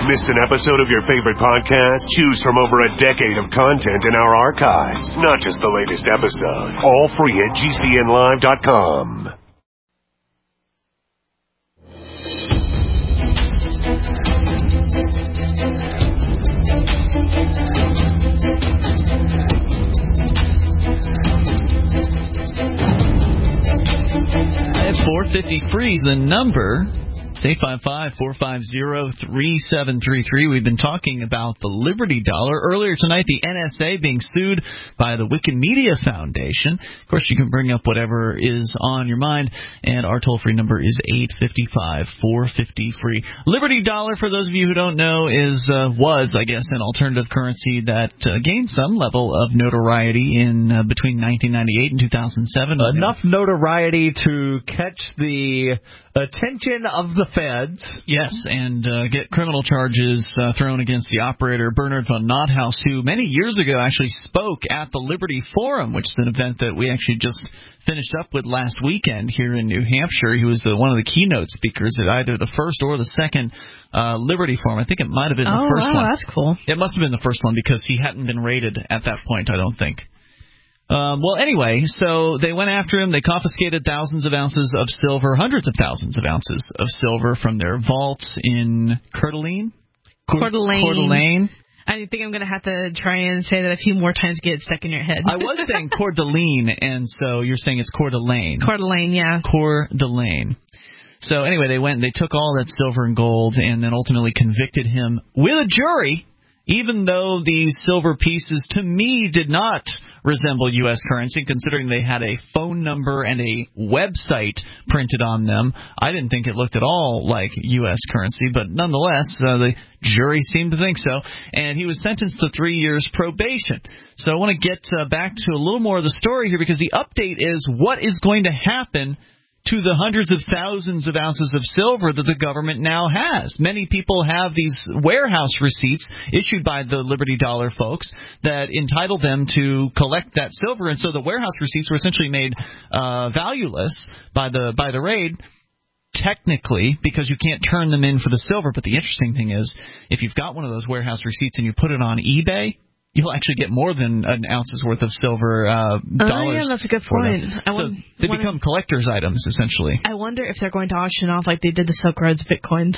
Missed an episode of your favorite podcast? Choose from over a decade of content in our archives, not just the latest episode. All free at GCNlive.com. At 450 free is the number. 855-450-3733. We've been talking about the Liberty Dollar. Earlier tonight, the NSA being sued by the Wikimedia Foundation. Of course, you can bring up whatever is on your mind, and our toll-free number is 855-450-FREE. Liberty Dollar, for those of you who don't know, was, I guess, an alternative currency that gained some level of notoriety in between 1998 and 2007. Enough notoriety to catch the attention of the feds. Yes, and get criminal charges thrown against the operator, Bernard von Nothaus, who many years ago actually spoke at the Liberty Forum, which is an event that we actually just finished up with last weekend here in New Hampshire. He was one of the keynote speakers at either the first or the second Liberty Forum. I think it might have been the first one. Oh, that's cool. It must have been the first one because he hadn't been raided at that point, I don't think. Well, anyway, so they went after him. They confiscated thousands of ounces of silver, hundreds of thousands of ounces of silver from their vaults in Coeur d'Alene. Coeur d'Alene. I think I'm going to have to try and say that a few more times to get it stuck in your head. I was saying Coeur d'Alene, and so you're saying it's Coeur d'Alene. Coeur d'Alene, yeah. Coeur d'Alene. So anyway, they went and they took all that silver and gold and then ultimately convicted him with a jury, even though these silver pieces, to me, did not resemble U.S. currency, considering they had a phone number and a website printed on them. I didn't think it looked at all like U.S. currency, but nonetheless, the jury seemed to think so. And he was sentenced to 3 years probation. So I want to get back to a little more of the story here, because the update is what is going to happen to the hundreds of thousands of ounces of silver that the government now has. Many people have these warehouse receipts issued by the Liberty Dollar folks that entitle them to collect that silver, and so the warehouse receipts were essentially made valueless by the raid, technically, because you can't turn them in for the silver. But the interesting thing is, if you've got one of those warehouse receipts and you put it on eBay, you'll actually get more than an ounce's worth of silver dollars. Yeah, that's a good point. They become collector's items, essentially. I wonder if they're going to auction off like they did the Silk Road's Bitcoins.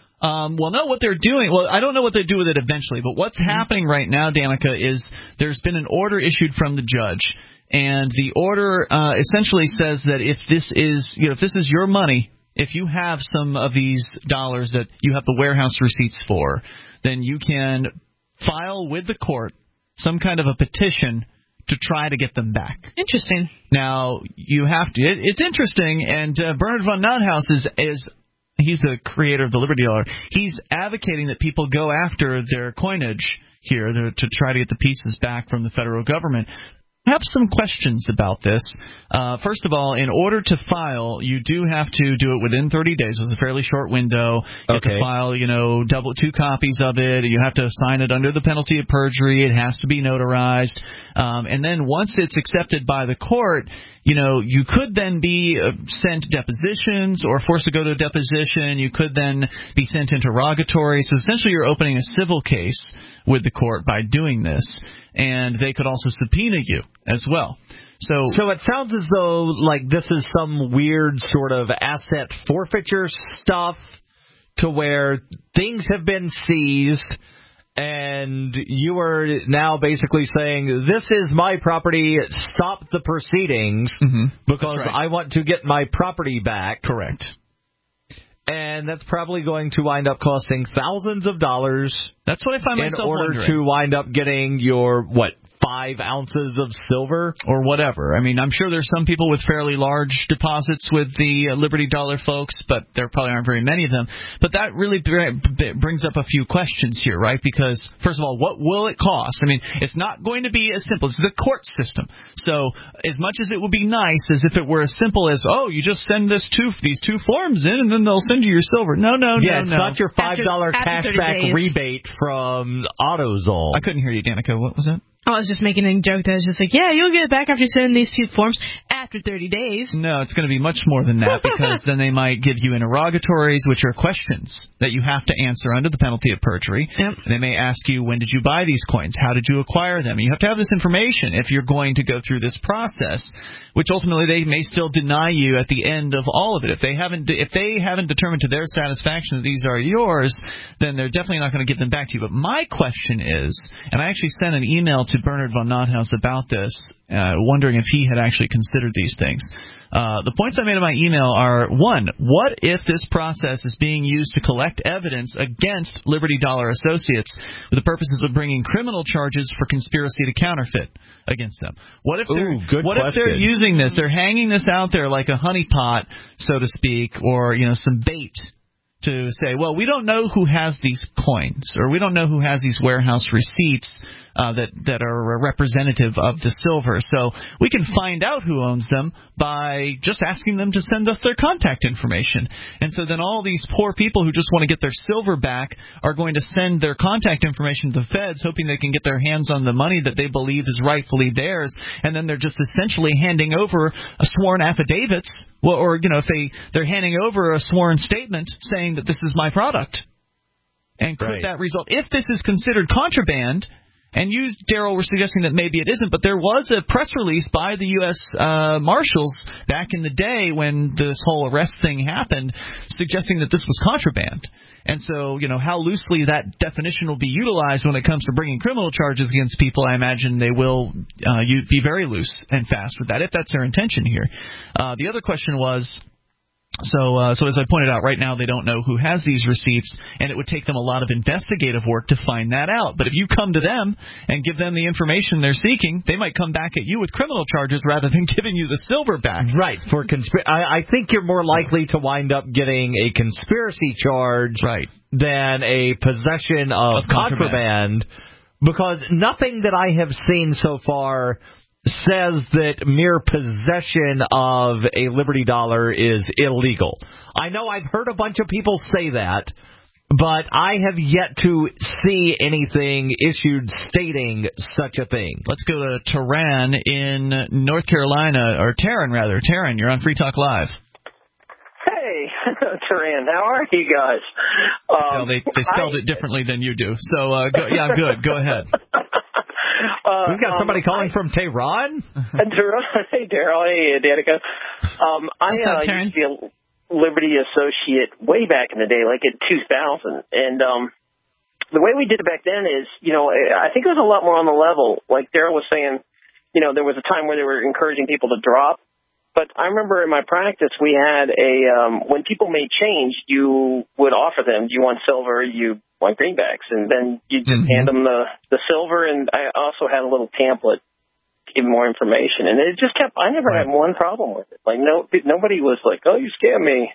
Well, no, what they're doing, I don't know what they do with it eventually, but what's happening right now, Danica, is there's been an order issued from the judge, and the order essentially says that if this is your money, if you have some of these dollars that you have the warehouse receipts for, then you can file with the court some kind of a petition to try to get them back. Interesting. Now, you have to. It's interesting, and Bernard von Nothaus he's the creator of the Liberty Dollar. He's advocating that people go after their coinage here to try to get the pieces back from the federal government. I have some questions about this. First of all, in order to file, you do have to do it within 30 days. It's a fairly short window. You have to file, 2 copies of it. You have to sign it under the penalty of perjury. It has to be notarized. And then once it's accepted by the court, you could then be sent depositions or forced to go to a deposition. You could then be sent interrogatory. So essentially you're opening a civil case with the court by doing this. And they could also subpoena you as well. So it sounds as though like this is some weird sort of asset forfeiture stuff to where things have been seized and you are now basically saying, this is my property, stop the proceedings because I want to get my property back. Correct. And that's probably going to wind up costing thousands of dollars. That's what I find myself wondering. In order to wind up getting your, 5 ounces of silver? Or whatever. I mean, I'm sure there's some people with fairly large deposits with the Liberty Dollar folks, but there probably aren't very many of them. But that really brings up a few questions here, right? Because, first of all, what will it cost? I mean, it's not going to be as simple. It's the court system. So as much as it would be nice as if it were as simple as, you just send these 2 forms in and then they'll send you your silver. No. It's not your $5 cashback rebate from AutoZone. I couldn't hear you, Danica. What was that? I was just making a joke that was just like, yeah, you'll get it back after sending these 2 forms after 30 days. No, it's going to be much more than that, because then they might give you interrogatories, which are questions that you have to answer under the penalty of perjury. Yep. They may ask you, when did you buy these coins? How did you acquire them? You have to have this information if you're going to go through this process, which ultimately they may still deny you at the end of all of it. If they haven't determined to their satisfaction that these are yours, then they're definitely not going to give them back to you. But my question is, and I actually sent an email to Bernard von Nothaus about this, wondering if he had actually considered these things. The points I made in my email are, 1, what if this process is being used to collect evidence against Liberty Dollar Associates for the purposes of bringing criminal charges for conspiracy to counterfeit against them? What if they're using this? They're hanging this out there like a honeypot, so to speak, or some bait to say, well, we don't know who has these coins, or we don't know who has these warehouse receipts that are representative of the silver. So we can find out who owns them by just asking them to send us their contact information. And so then all these poor people who just want to get their silver back are going to send their contact information to the feds, hoping they can get their hands on the money that they believe is rightfully theirs. And then they're just essentially handing over a sworn affidavits, or if they're handing over a sworn statement saying that this is my product. And could that result, if this is considered contraband? And you, Daryl, were suggesting that maybe it isn't, but there was a press release by the U.S. Marshals back in the day when this whole arrest thing happened, suggesting that this was contraband. And so, how loosely that definition will be utilized when it comes to bringing criminal charges against people, I imagine they will be very loose and fast with that, if that's their intention here. The other question was, So as I pointed out, right now they don't know who has these receipts, and it would take them a lot of investigative work to find that out. But if you come to them and give them the information they're seeking, they might come back at you with criminal charges rather than giving you the silver back. Right. I think you're more likely to wind up getting a conspiracy charge than a possession of contraband, because nothing that I have seen so far says that mere possession of a Liberty Dollar is illegal. I know I've heard a bunch of people say that, but I have yet to see anything issued stating such a thing. Let's go to Taran in North Carolina, or Taryn, rather. Taryn, you're on Free Talk Live. Hey, Taran, how are you guys? Well, they spelled it differently than you do. So, I'm good. Go ahead. We've got somebody calling from Tehran. Hey, Daryl. Hey, Danica. I used to be a Liberty associate way back in the day, like in 2000. And the way we did it back then is, I think it was a lot more on the level. Like Daryl was saying, there was a time where they were encouraging people to drop. But I remember in my practice, we had when people made change, you would offer them, do you want silver, you want greenbacks, and then you just hand them the silver, and I also had a little pamphlet to give more information, and it just kept, I never had one problem with it. Like, nobody was like, oh, you scammed me.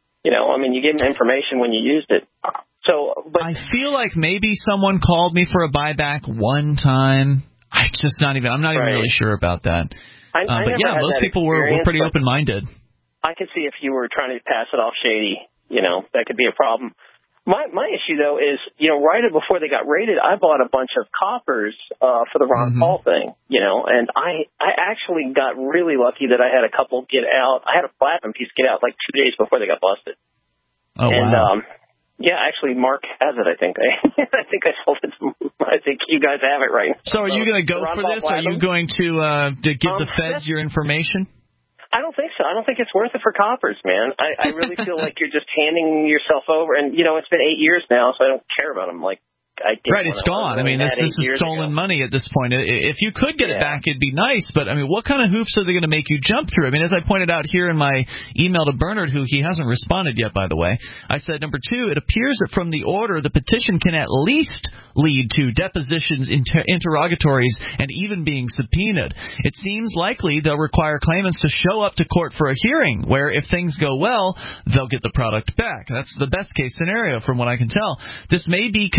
You gave them information when you used it. But I feel like maybe someone called me for a buyback one time. I'm not even really sure about that. But yeah, most people were pretty open-minded. I could see if you were trying to pass it off shady, that could be a problem. My issue, though, is, right before they got raided, I bought a bunch of coppers for the Ron Paul thing, and I actually got really lucky that I had a couple get out. I had a platinum piece get out like 2 days before they got busted. Oh, wow. Yeah, actually, Mark has it, I think. I think I sold it to him. I think you guys have it right now. So are you going to go for this? Are you going to give the feds your information? I don't think so. I don't think it's worth it for coppers, man. I really feel like you're just handing yourself over. And, it's been 8 years now, so I don't care about them. Like, it's gone. This is stolen money at this point. If you could get it back, it'd be nice. But, what kind of hoops are they going to make you jump through? As I pointed out here in my email to Bernard, who he hasn't responded yet, by the way, I said, number 2, it appears that from the order, the petition can at least lead to depositions, interrogatories, and even being subpoenaed. It seems likely they'll require claimants to show up to court for a hearing, where if things go well, they'll get the product back. That's the best case scenario from what I can tell. This may be convenient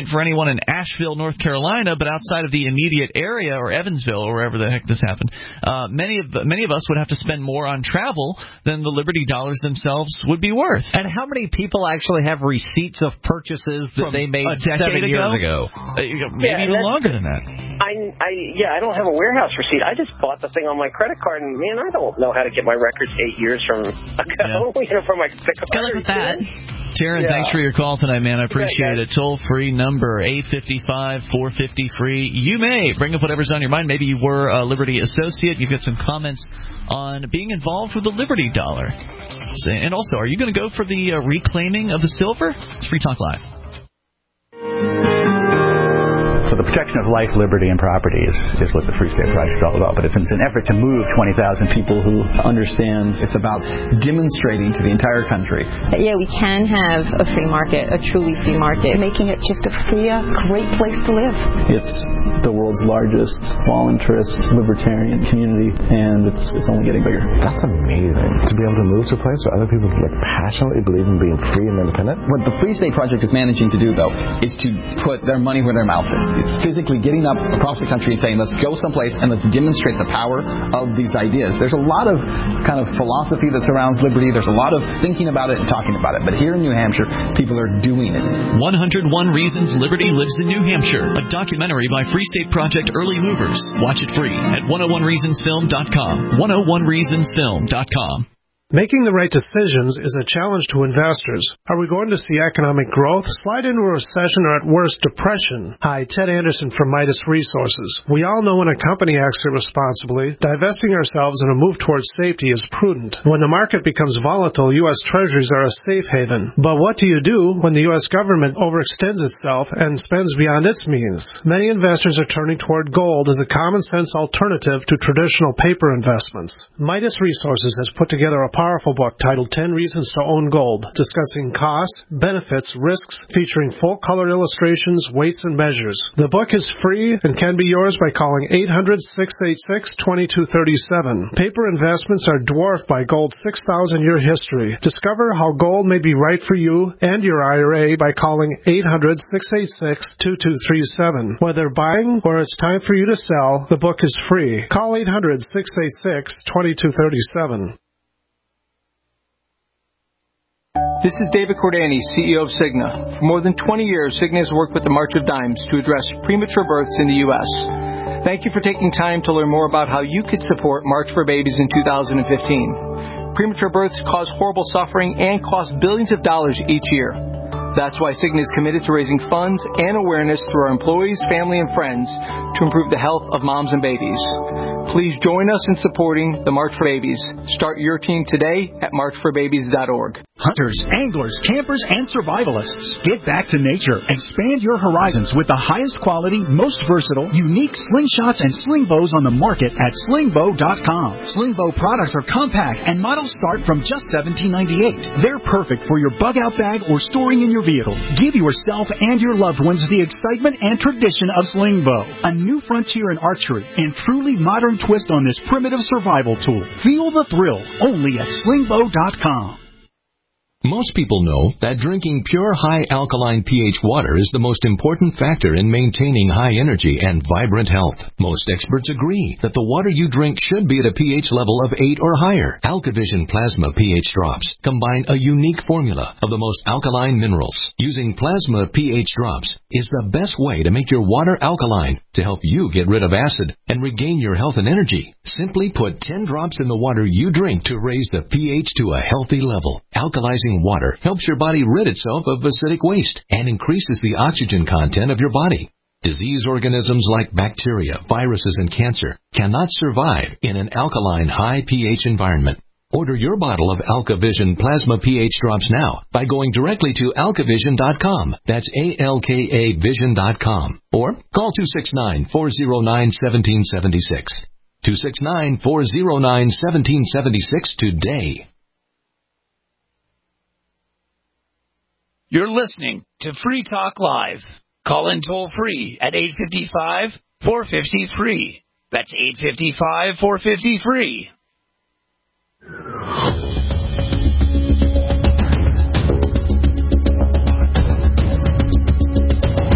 point for anyone in Asheville, North Carolina, but outside of the immediate area, or Evansville, or wherever the heck this happened, many of us would have to spend more on travel than the Liberty dollars themselves would be worth. And how many people actually have receipts of purchases that they made 7 years ago? Maybe even longer than that. I don't have a warehouse receipt. I just bought the thing on my credit card, and man, I don't know how to get my records 8 years from ago. From my credit card. Good luck with that. Taryn, thanks for your call tonight, man. I appreciate it. Toll-free number, 855-450-FREE. You may bring up whatever's on your mind. Maybe you were a Liberty associate. You've got some comments on being involved with the Liberty dollar. And also, are you going to go for the reclaiming of the silver? It's Free Talk Live. So the protection of life, liberty, and property is what the Free State Project is all about. But it's an effort to move 20,000 people who understand. It's about demonstrating to the entire country that, we can have a free market, a truly free market. Making it just a freer, great place to live. It's the world's largest small interest libertarian community, and it's only getting bigger. That's amazing. To be able to move to a place where other people passionately believe in being free and independent. What the Free State Project is managing to do, though, is to put their money where their mouth is. It's physically getting up across the country and saying, let's go someplace and let's demonstrate the power of these ideas. There's a lot of kind of philosophy that surrounds liberty. There's a lot of thinking about it and talking about it. But here in New Hampshire, people are doing it. 101 Reasons Liberty Lives in New Hampshire, a documentary by Free State Project Early Movers. Watch it free at 101reasonsfilm.com. 101reasonsfilm.com. Making the right decisions is a challenge to investors. Are we going to see economic growth, slide into a recession, or at worst, depression? Hi, Ted Anderson from Midas Resources. We all know when a company acts irresponsibly, divesting ourselves in a move towards safety is prudent. When the market becomes volatile, U.S. Treasuries are a safe haven. But what do you do when the U.S. government overextends itself and spends beyond its means? Many investors are turning toward gold as a common-sense alternative to traditional paper investments. Midas Resources has put together a powerful book titled 10 Reasons to Own Gold, discussing costs, benefits, risks, featuring full-color illustrations, weights, and measures. The book is free and can be yours by calling 800-686-2237. Paper investments are dwarfed by gold's 6,000-year history. Discover how gold may be right for you and your IRA by calling 800-686-2237. Whether buying or it's time for you to sell, the book is free. Call 800-686-2237. This is David Cordani, CEO of Cigna. For more than 20 years, Cigna has worked with the March of Dimes to address premature births in the U.S. Thank you for taking time to learn more about how you could support March for Babies in 2015. Premature births cause horrible suffering and cost billions of dollars each year. That's why Cigna is committed to raising funds and awareness through our employees, family, and friends to improve the health of moms and babies. Please join us in supporting the March for Babies. Start your team today at marchforbabies.org. Hunters, anglers, campers, and survivalists. Get back to nature. Expand your horizons with the highest quality, most versatile, unique slingshots and sling bows on the market at slingbow.com. Slingbow products are compact and models start from just $17.98. They're perfect for your bug-out bag or storing in your vehicle. Give yourself and your loved ones the excitement and tradition of Slingbow, a new frontier in archery and truly modern twist on this primitive survival tool. Feel the thrill only at slingbow.com. Most people know that drinking pure high alkaline pH water is the most important factor in maintaining high energy and vibrant health. Most experts agree that the water you drink should be at a pH level of 8 or higher. AlkaVision Plasma pH drops combine a unique formula of the most alkaline minerals. Using Plasma pH drops is the best way to make your water alkaline to help you get rid of acid and regain your health and energy. Simply put 10 drops in the water you drink to raise the pH to a healthy level. Alkalizing water helps your body rid itself of acidic waste and increases the oxygen content of your body. Disease organisms like bacteria, viruses, and cancer cannot survive in an alkaline high pH environment. Order your bottle of AlkaVision Plasma pH drops now by going directly to alkavision.com. That's ALKA Vision.com. Or call 269-409-1776. 269-409-1776 today. You're listening to Free Talk Live. Call in toll free at 855-450-FREE. That's 855-450-FREE.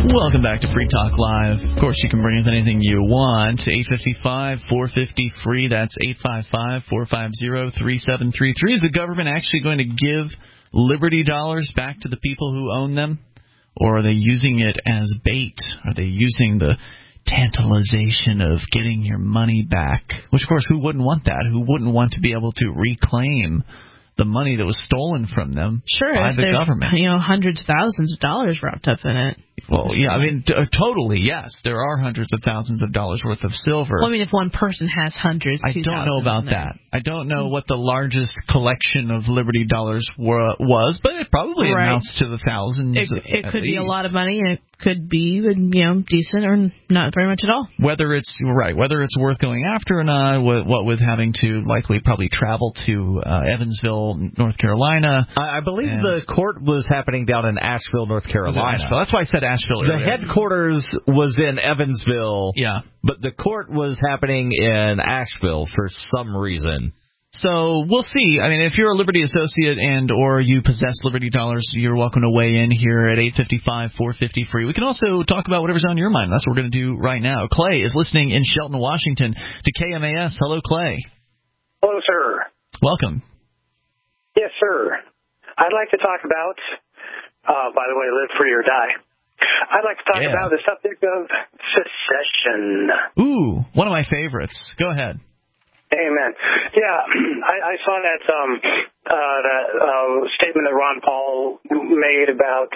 Welcome back to Free Talk Live. Of course, you can bring in anything you want. 855-450-FREE. That's 855-450-3733. Is the government actually going to give Liberty dollars back to the people who own them? Or are they using it as bait? Are they using the tantalization of getting your money back? Which, of course, who wouldn't want that? Who wouldn't want to be able to reclaim the money that was stolen from them by the government? Hundreds of thousands of dollars wrapped up in it. Well, yeah, I mean, totally, yes. There are hundreds of thousands of dollars worth of silver. Well, I mean, if one person has hundreds, I don't know about that. I don't know what the largest collection of Liberty dollars was, but it probably amounts to the thousands. It could be a lot of money, and it could be, decent or not very much at all. Whether it's worth going after or not, what with having to probably travel to Evansville, North Carolina. I believe the court was happening down in Asheville, North Carolina. That's why I said Asheville earlier. The headquarters was in Evansville, but the court was happening in Asheville for some reason. So we'll see. I mean, if you're a Liberty associate and or you possess Liberty dollars, you're welcome to weigh in here at 855-450-FREE. We can also talk about whatever's on your mind. That's what we're going to do right now. Clay is listening in Shelton, Washington to KMAS. Hello, Clay. Hello, sir. Welcome. Yes, sir. I'd like to talk about, by the way, live free or die. I'd like to talk about the subject of secession. Ooh, one of my favorites. Go ahead. Amen. Yeah, I saw that statement that Ron Paul made about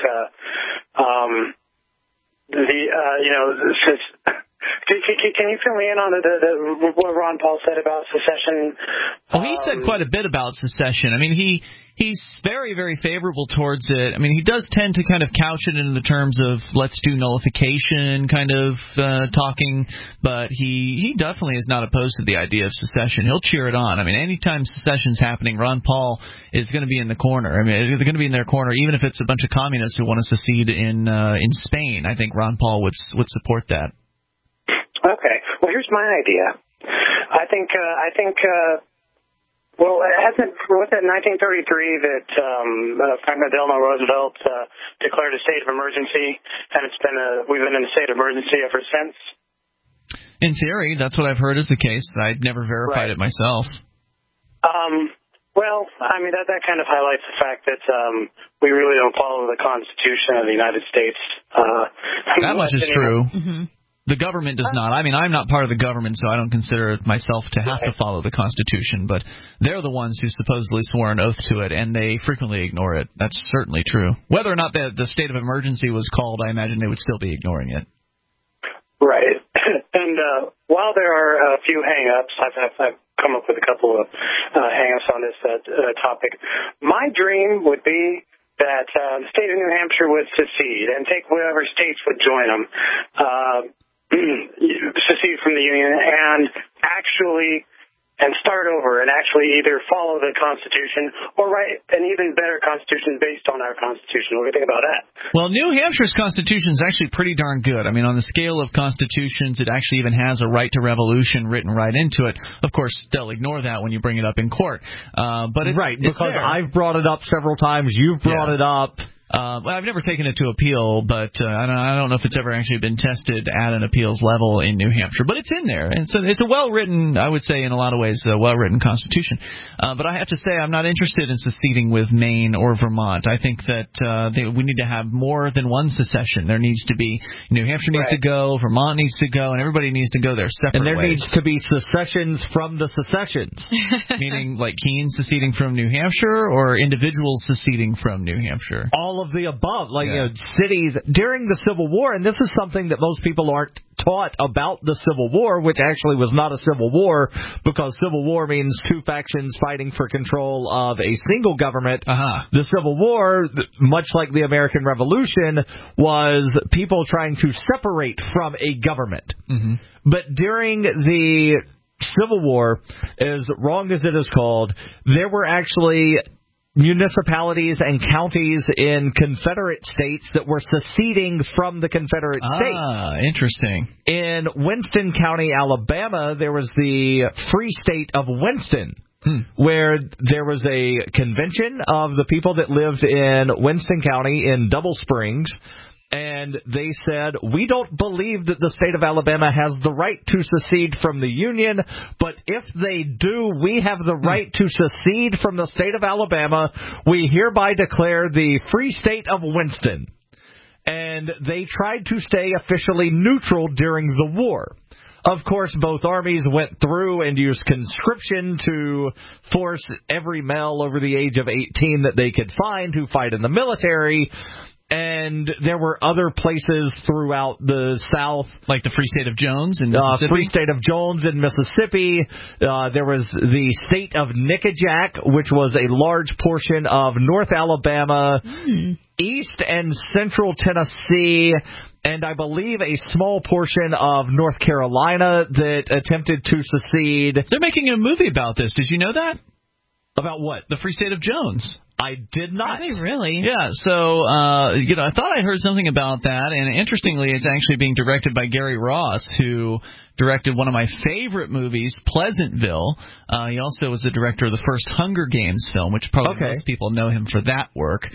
Can you fill me in on what Ron Paul said about secession? Well, he said quite a bit about secession. I mean, he's very, very favorable towards it. I mean, he does tend to kind of couch it in the terms of let's do nullification kind of talking, but he definitely is not opposed to the idea of secession. He'll cheer it on. I mean, anytime secession's happening, Ron Paul is going to be in the corner. I mean, they're going to be in their corner, even if it's a bunch of communists who want to secede in Spain. I think Ron Paul would support that. Okay. Well, here's my idea. I think. Well, was it 1933 that Franklin Delano Roosevelt declared a state of emergency, and we've been in a state of emergency ever since? In theory, that's what I've heard is the case. I'd never verified it myself. Well, I mean, that kind of highlights the fact that we really don't follow the Constitution of the United States. That much is true. Mm-hmm. The government does not. I mean, I'm not part of the government, so I don't consider myself to have to follow the Constitution, but they're the ones who supposedly swore an oath to it, and they frequently ignore it. That's certainly true. Whether or not the state of emergency was called, I imagine they would still be ignoring it. Right. And while there are a few hang-ups, I've come up with a couple of hang-ups on this topic. My dream would be that the state of New Hampshire would secede and take whatever states would join them. Secede from the Union and start over and actually either follow the Constitution or write an even better Constitution based on our Constitution. What do you think about that? Well, New Hampshire's Constitution is actually pretty darn good. I mean, on the scale of constitutions, it actually even has a right to revolution written right into it. Of course, they'll ignore that when you bring it up in court. But it's, right, because I've brought it up several times. You've brought it up. Well, I've never taken it to appeal, but I don't know if it's ever actually been tested at an appeals level in New Hampshire. But it's in there. And it's a well-written, I would say in a lot of ways, a well-written Constitution. But I have to say I'm not interested in seceding with Maine or Vermont. I think that we need to have more than one secession. There needs to be, New Hampshire needs to go, Vermont needs to go, and everybody needs to go their separate ways. And there needs to be secessions from the secessions. Meaning like Keene seceding from New Hampshire or individuals seceding from New Hampshire? All of the above, cities during the Civil War, and this is something that most people aren't taught about the Civil War, which actually was not a civil war, because Civil War means two factions fighting for control of a single government. The Civil War, much like the American Revolution, was people trying to separate from a government. Mm-hmm. But during the Civil War, as wrong as it is called, there were actually municipalities and counties in Confederate states that were seceding from the Confederate states. Interesting. In Winston County, Alabama, there was the Free State of Winston, where there was a convention of the people that lived in Winston County in Double Springs, And they said, we don't believe that the state of Alabama has the right to secede from the Union, but if they do, we have the right to secede from the state of Alabama. We hereby declare the Free State of Winston. And they tried to stay officially neutral during the war. Of course, both armies went through and used conscription to force every male over the age of 18 that they could find to fight in the military. And there were other places throughout the South. Like the Free State of Jones in Mississippi? Free State of Jones in Mississippi. There was the state of Nickajack, which was a large portion of North Alabama, East and Central Tennessee, and I believe a small portion of North Carolina that attempted to secede. They're making a movie about this. Did you know that? About what? The Free State of Jones. I did not. Are they really? Yeah, so, I thought I heard something about that, and interestingly, it's actually being directed by Gary Ross, who directed one of my favorite movies, Pleasantville. He also was the director of the first Hunger Games film, which probably most people know him for that work.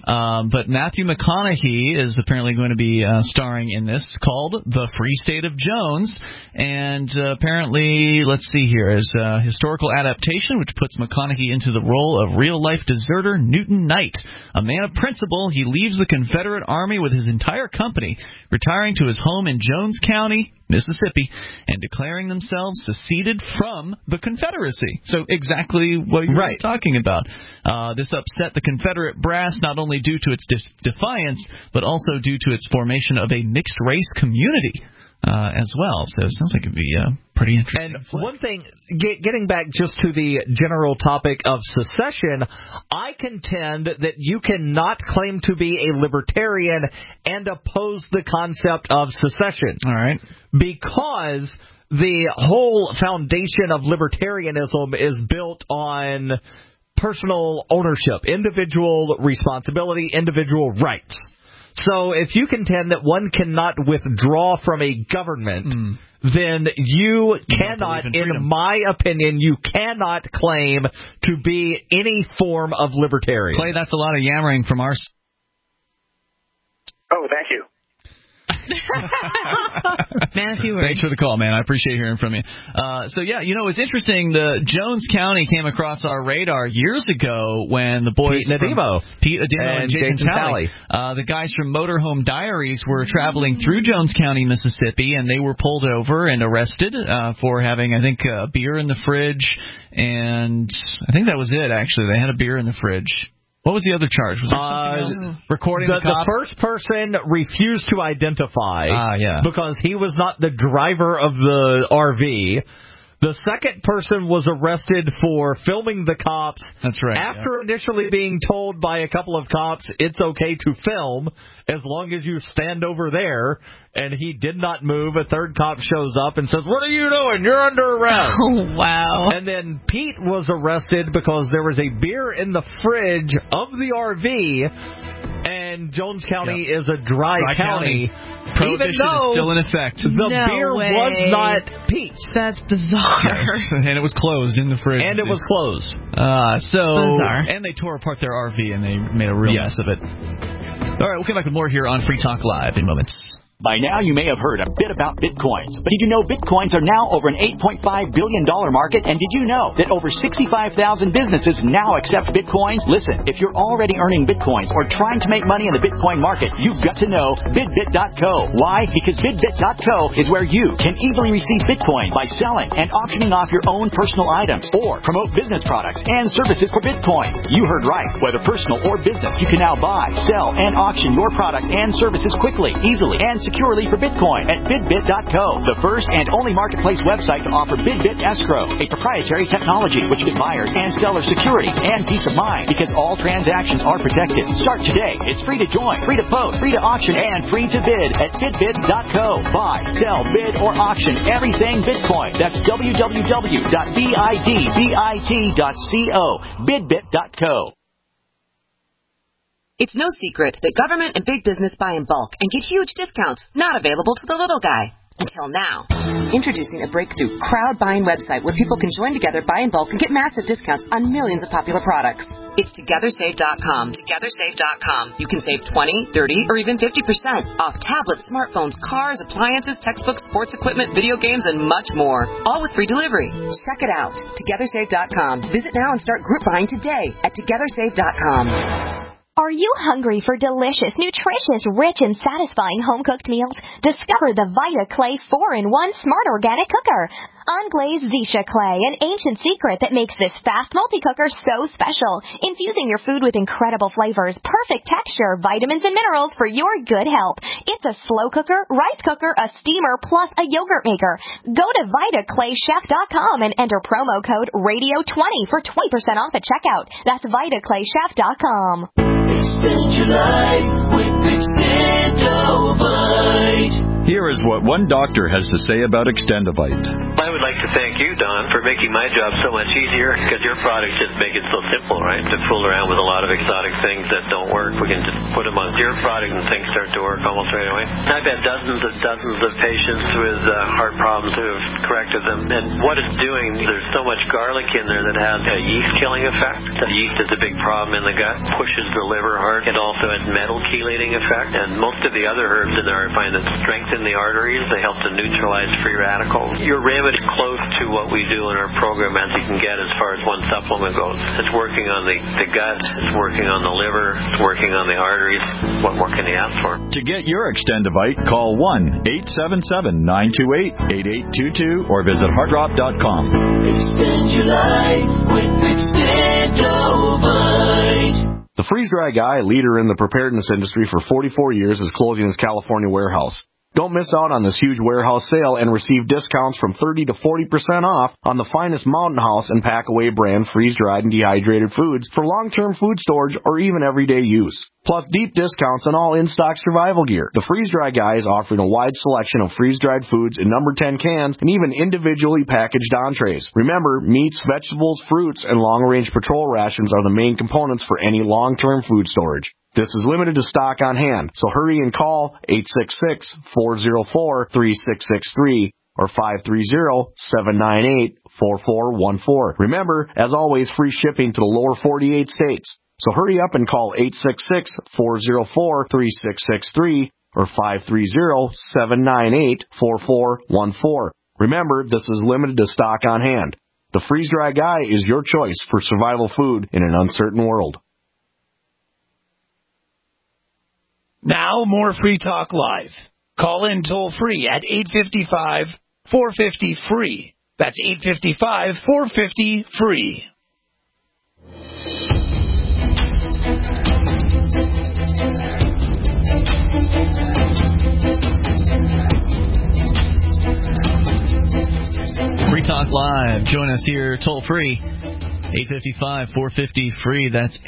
But Matthew McConaughey is apparently going to be starring in this, called The Free State of Jones. And apparently, let's see here, is a historical adaptation which puts McConaughey into the role of real-life deserter Newton Knight. A man of principle, he leaves the Confederate Army with his entire company, retiring to his home in Jones County, Mississippi, and declaring themselves seceded from the Confederacy. So exactly what you were talking about. This upset the Confederate brass not only due to its defiance, but also due to its formation of a mixed-race community as well. So it sounds like it would be pretty interesting. And one thing, getting back just to the general topic of secession, I contend that you cannot claim to be a libertarian and oppose the concept of secession. All right. Because the whole foundation of libertarianism is built on personal ownership, individual responsibility, individual rights. So if you contend that one cannot withdraw from a government, then you cannot, in my opinion, you cannot claim to be any form of libertarian. Clay, that's a lot of yammering from our... Oh, thank you. Matthew, thanks for the call, man. I appreciate hearing from you. It's interesting. The Jones County came across our radar years ago when the boys Pete Ademo and Jason Talley, the guys from Motorhome Diaries, were traveling through Jones County, Mississippi, and they were pulled over and arrested for having, I think, a beer in the fridge, and I think that was it. Actually, they had a beer in the fridge. What was the other charge? Was there something else? Recording the cops? The first person refused to identify because he was not the driver of the RV. The second person was arrested for filming the cops. That's right. After initially being told by a couple of cops it's okay to film as long as you stand over there, and he did not move. A third cop shows up and says, "What are you doing? You're under arrest." Oh, wow. And then Pete was arrested because there was a beer in the fridge of the RV, and Jones County is a dry county. Prohibition is still in effect. The beer was not Pete's. That's bizarre. Yes. And it was closed in the fridge. And it was closed. Bizarre. And they tore apart their RV and they made a real mess of it. All right, we'll come back with more here on Free Talk Live in moments. By now, you may have heard a bit about Bitcoins. But did you know Bitcoins are now over an $8.5 billion market? And did you know that over 65,000 businesses now accept Bitcoins? Listen, if you're already earning Bitcoins or trying to make money in the Bitcoin market, you've got to know BidBit.co. Why? Because BidBit.co is where you can easily receive Bitcoin by selling and auctioning off your own personal items or promote business products and services for Bitcoin. You heard right. Whether personal or business, you can now buy, sell, and auction your product and services quickly, easily, and securely for Bitcoin at BidBit.co, the first and only marketplace website to offer BidBit Escrow, a proprietary technology which gives buyers and sellers security and peace of mind because all transactions are protected. Start today. It's free to join, free to post, free to auction, and free to bid at BidBit.co. Buy, sell, bid, or auction everything Bitcoin. That's www.bidbit.co. BidBit.co. It's no secret that government and big business buy in bulk and get huge discounts not available to the little guy. Until now. Introducing a breakthrough crowd buying website where people can join together, buy in bulk, and get massive discounts on millions of popular products. It's TogetherSave.com. TogetherSave.com. You can save 20, 30, or even 50% off tablets, smartphones, cars, appliances, textbooks, sports equipment, video games, and much more. All with free delivery. Check it out. TogetherSave.com. Visit now and start group buying today at TogetherSave.com. Are you hungry for delicious, nutritious, rich, and satisfying home-cooked meals? Discover the Vita Clay 4-in-1 Smart Organic Cooker. Unglazed Zisha Clay, an ancient secret that makes this fast multi-cooker so special. Infusing your food with incredible flavors, perfect texture, vitamins, and minerals for your good health. It's a slow cooker, rice cooker, a steamer, plus a yogurt maker. Go to VitaClayChef.com and enter promo code RADIO20 for 20% off at checkout. That's VitaClayChef.com. Expand your life with Extendovite. Here is what one doctor has to say about Extendovite. I would like to thank you, Don, for making my job so much easier, because your products just make it so simple, right? To fool around with a lot of exotic things that don't work, we can just put them on your product and things start to work almost right away. I've had dozens of patients with heart problems who have corrected them, and what it's doing, there's so much garlic in there that has a yeast-killing effect. The yeast is a big problem in the gut, pushes the liver hard. It also has metal chelating effect, and most of the other herbs in there I find that strengthen the arteries. They help to neutralize free radicals. Your remedy is close to what we do in our program as you can get as far as one supplement goes. It's working on the gut, it's working on the liver, it's working on the arteries. What more can you ask for? To get your Extendovite, call 1-877-928-8822 or visit heartdrop.com. Expand your life with Extendovite. The Freeze Dry Guy, leader in the preparedness industry for 44 years, is closing his California warehouse. Don't miss out on this huge warehouse sale and receive discounts from 30 to 40% off on the finest Mountain House and Packaway brand freeze-dried and dehydrated foods for long-term food storage or even everyday use. Plus deep discounts on all in-stock survival gear. The Freeze Dry Guy is offering a wide selection of freeze-dried foods in number 10 cans and even individually packaged entrees. Remember, meats, vegetables, fruits, and long-range patrol rations are the main components for any long-term food storage. This is limited to stock on hand, so hurry and call 866-404-3663 or 530-798-4414. Remember, as always, free shipping to the lower 48 states. So hurry up and call 866-404-3663 or 530-798-4414. Remember, this is limited to stock on hand. The Freeze Dry Guy is your choice for survival food in an uncertain world. Now, more Free Talk Live. Call in toll-free at 855-450-FREE. That's 855-450-FREE. Free Talk Live. Join us here toll-free. 855-450-FREE. That's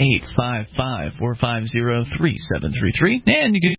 855-450-3733. And you can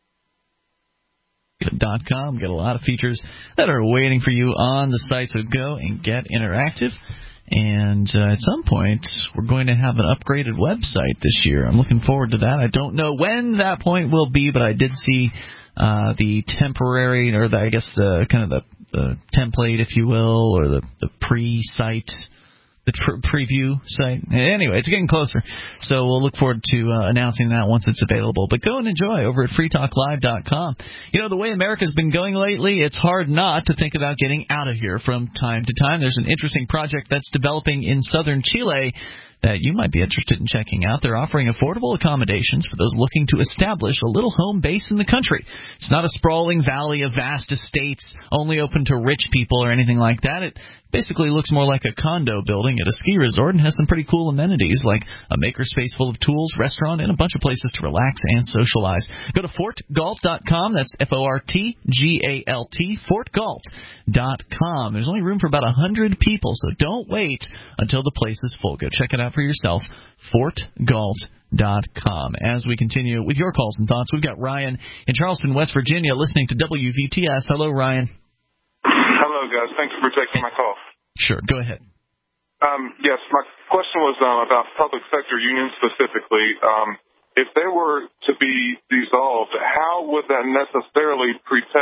.com. Get a lot of features that are waiting for you on the site, so go and get interactive. And at some point, we're going to have an upgraded website this year. I'm looking forward to that. I don't know when that point will be, but I did see the temporary, or I guess the kind of the template, if you will, or the pre-site, the preview site. Anyway, it's getting closer, so we'll look forward to announcing that once it's available. But go and enjoy over at freetalklive.com. You know, the way America's been going lately, it's hard not to think about getting out of here from time to time. There's an interesting project that's developing in southern Chile that you might be interested in checking out. They're offering affordable accommodations for those looking to establish a little home base in the country. It's not a sprawling valley of vast estates only open to rich people or anything like that. It basically looks more like a condo building at a ski resort and has some pretty cool amenities like a makerspace full of tools, restaurant, and a bunch of places to relax and socialize. Go to fortgalt.com. That's FORTGALT, fortgalt.com. There's only room for about 100 people, so don't wait until the place is full. Go check it out for yourself, fortgalt.com. As we continue with your calls and thoughts, we've got Ryan in Charleston, West Virginia, listening to WVTS. Hello, Ryan. Hello, guys. Thank you for taking my call. Sure. Go ahead. Yes, my question was about public sector unions specifically. If they were to be dissolved, how would that necessarily protect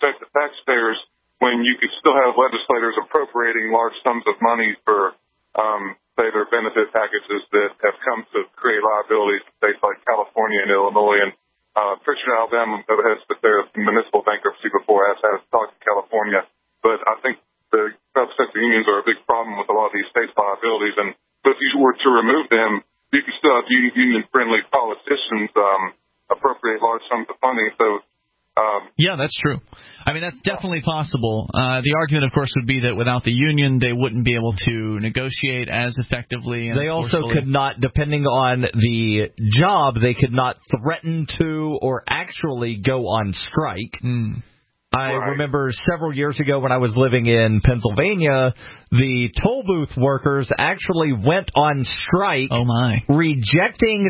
affect the taxpayers when you could still have legislators appropriating large sums of money for, say, their benefit packages that have come to create liabilities in states like California and Illinois. And Pritchard, Alabama has declared municipal bankruptcy before, as has talked to California. But I think the private sector unions are a big problem with a lot of these states' liabilities. And so if you were to remove them, you could still have union-friendly politicians appropriate large sums of funding. So yeah, that's true. I mean, that's definitely possible. The argument, of course, would be that without the union, they wouldn't be able to negotiate as effectively. And they also could not, depending on the job, they could not threaten to or actually go on strike. I remember several years ago when I was living in Pennsylvania, the toll booth workers actually went on strike. Oh, my. Rejecting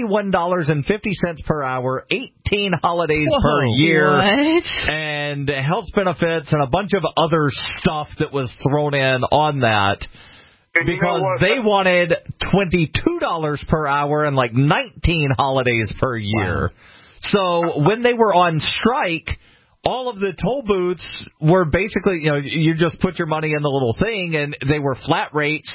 $21.50 per hour, 18 holidays per year, and health benefits and a bunch of other stuff that was thrown in on that. Because they wanted $22 per hour and like 19 holidays per year. So when they were on strike, all of the toll booths were basically, you just put your money in the little thing, and they were flat rates,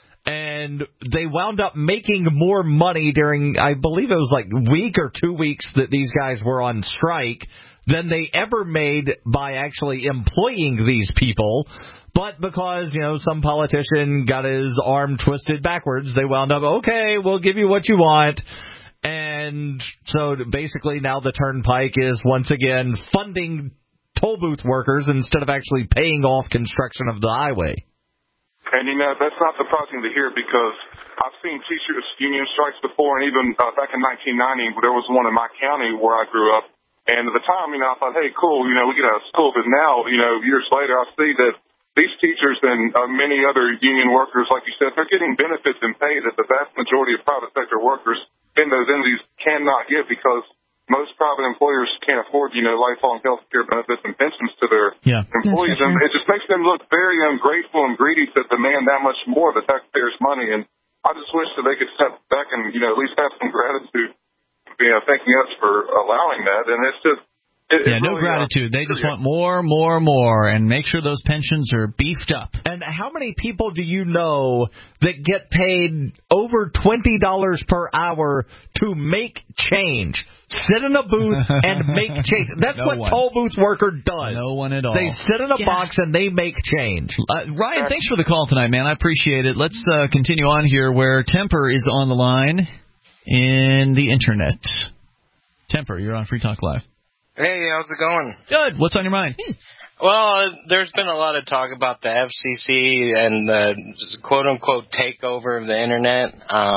and they wound up making more money during, I believe it was like a week or 2 weeks that these guys were on strike than they ever made by actually employing these people. But because, some politician got his arm twisted backwards, they wound up, okay, we'll give you what you want. And so basically now the Turnpike is once again funding toll booth workers instead of actually paying off construction of the highway. And, that's not surprising to hear because I've seen teachers' union strikes before, and even back in 1990, there was one in my county where I grew up. And at the time, I thought, hey, cool, we get out of school. But now, years later, I see that these teachers and many other union workers, like you said, they're getting benefits and pay that the vast majority of private sector workers in those entities cannot get because most private employers can't afford, lifelong health care benefits and pensions to their employees. And it just makes them look very ungrateful and greedy to demand that much more of the taxpayers' money. And I just wish that they could step back and, at least have some gratitude, thanking us for allowing that. And it's just, no gratitude. They just want more, and make sure those pensions are beefed up. And how many people do you know that get paid over $20 per hour to make change? Sit in a booth and make change. That's what toll booth worker does. No one at all. They sit in a box and they make change. Ryan, thanks for the call tonight, man. I appreciate it. Let's continue on here where Temper is on the line in the Internet. Temper, you're on Free Talk Live. Hey, how's it going? Good. What's on your mind? Well, there's been a lot of talk about the FCC and the quote-unquote takeover of the Internet.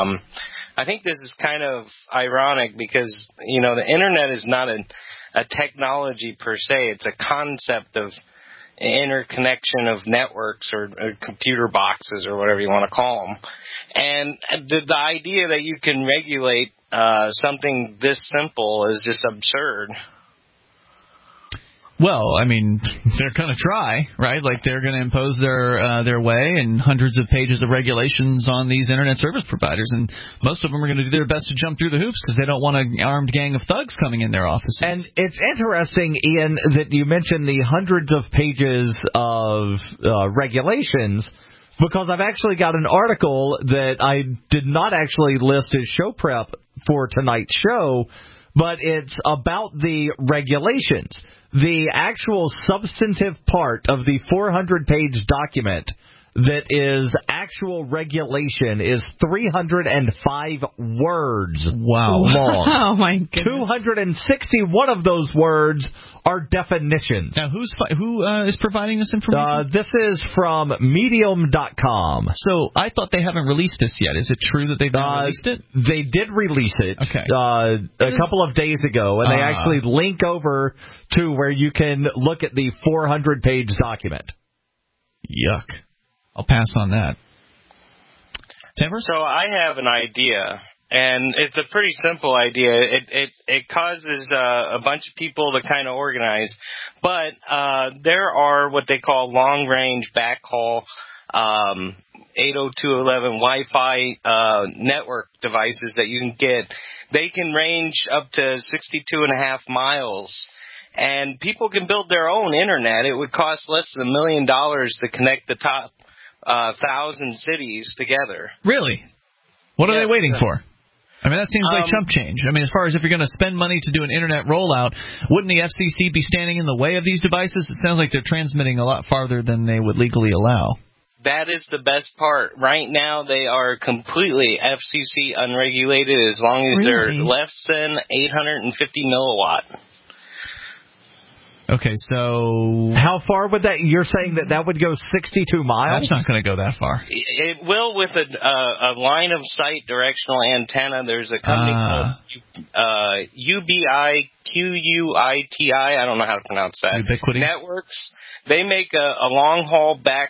I think this is kind of ironic because, the Internet is not a technology per se. It's a concept of interconnection of networks or computer boxes or whatever you want to call them. And the idea that you can regulate something this simple is just absurd. Well, I mean, they're going to try, right? Like they're going to impose their way and hundreds of pages of regulations on these Internet service providers, and most of them are going to do their best to jump through the hoops because they don't want an armed gang of thugs coming in their offices. And it's interesting, Ian, that you mentioned the hundreds of pages of regulations, because I've actually got an article that I did not actually list as show prep for tonight's show, but it's about the regulations. The actual substantive part of the 400-page document that is actual regulation is 305 words long. Oh, my goodness. 261 of those words are definitions. Now, who is providing this information? This is from Medium.com. So I thought they haven't released this yet. Is it true that they've not released it? They did release it a couple of days ago, and they actually link over to where you can look at the 400-page document. Yuck. I'll pass on that. Timber? So I have an idea, and it's a pretty simple idea. It causes a bunch of people to kind of organize, but there are what they call long-range backhaul 802.11 Wi-Fi network devices that you can get. They can range up to 62.5 miles. and people can build their own internet. It would cost less than $1 million to connect the top 1,000 cities together. Really? What are they waiting for? I mean, that seems like chump change. I mean, as far as if you're going to spend money to do an internet rollout, wouldn't the FCC be standing in the way of these devices? It sounds like they're transmitting a lot farther than they would legally allow. That is the best part. Right now, they are completely FCC unregulated as long as they're less than 850 milliwatt. Okay, so how far would that? You're saying that would go 62 miles? That's not going to go that far. It will with a line of sight directional antenna. There's a company called UBIQUITI. I don't know how to pronounce that. Ubiquity Networks. They make a long haul back.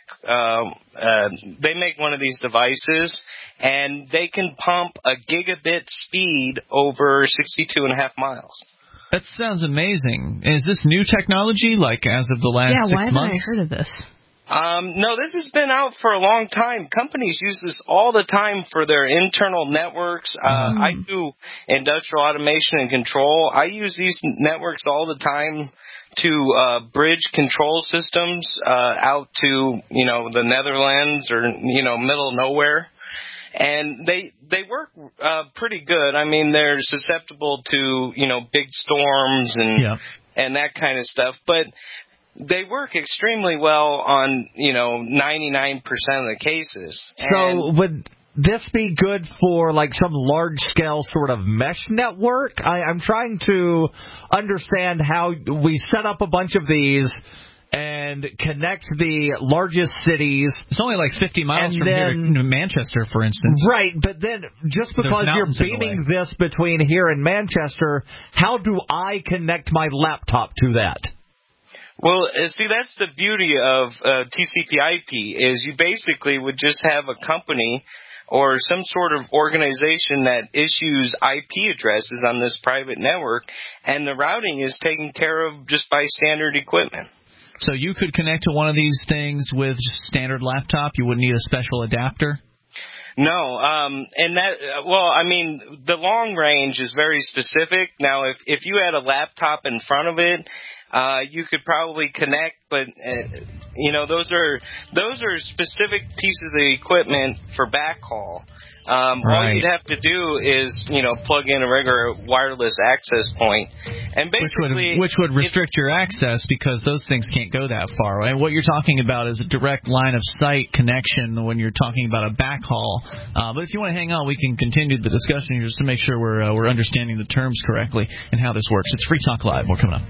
They make one of these devices, and they can pump a gigabit speed over 62.5 miles. That sounds amazing. Is this new technology, like as of the last 6 months? Yeah, why haven't I heard of this? No, this has been out for a long time. Companies use this all the time for their internal networks. I do industrial automation and control. I use these networks all the time to bridge control systems out to, the Netherlands or, middle of nowhere. And they work pretty good. I mean, they're susceptible to, big storms and that kind of stuff. But they work extremely well on, 99% of the cases. So would this be good for like some large-scale sort of mesh network? I'm trying to understand how we set up a bunch of these and connect the largest cities. It's only like 50 miles from here to Manchester, for instance. Right, but then just because you're beaming this between here and Manchester, how do I connect my laptop to that? Well, see, that's the beauty of TCP/IP is you basically would just have a company or some sort of organization that issues IP addresses on this private network, and the routing is taken care of just by standard equipment. So you could connect to one of these things with just standard laptop? You wouldn't need a special adapter? No, and the long range is very specific. Now, if you had a laptop in front of it, you could probably connect, but those are specific pieces of equipment for backhaul. All you'd have to do is plug in a regular wireless access point, and basically which would restrict your access because those things can't go that far. And what you're talking about is a direct line of sight connection when you're talking about a backhaul. But if you want to hang on, we can continue the discussion here just to make sure we're understanding the terms correctly and how this works. It's Free Talk Live. More coming up.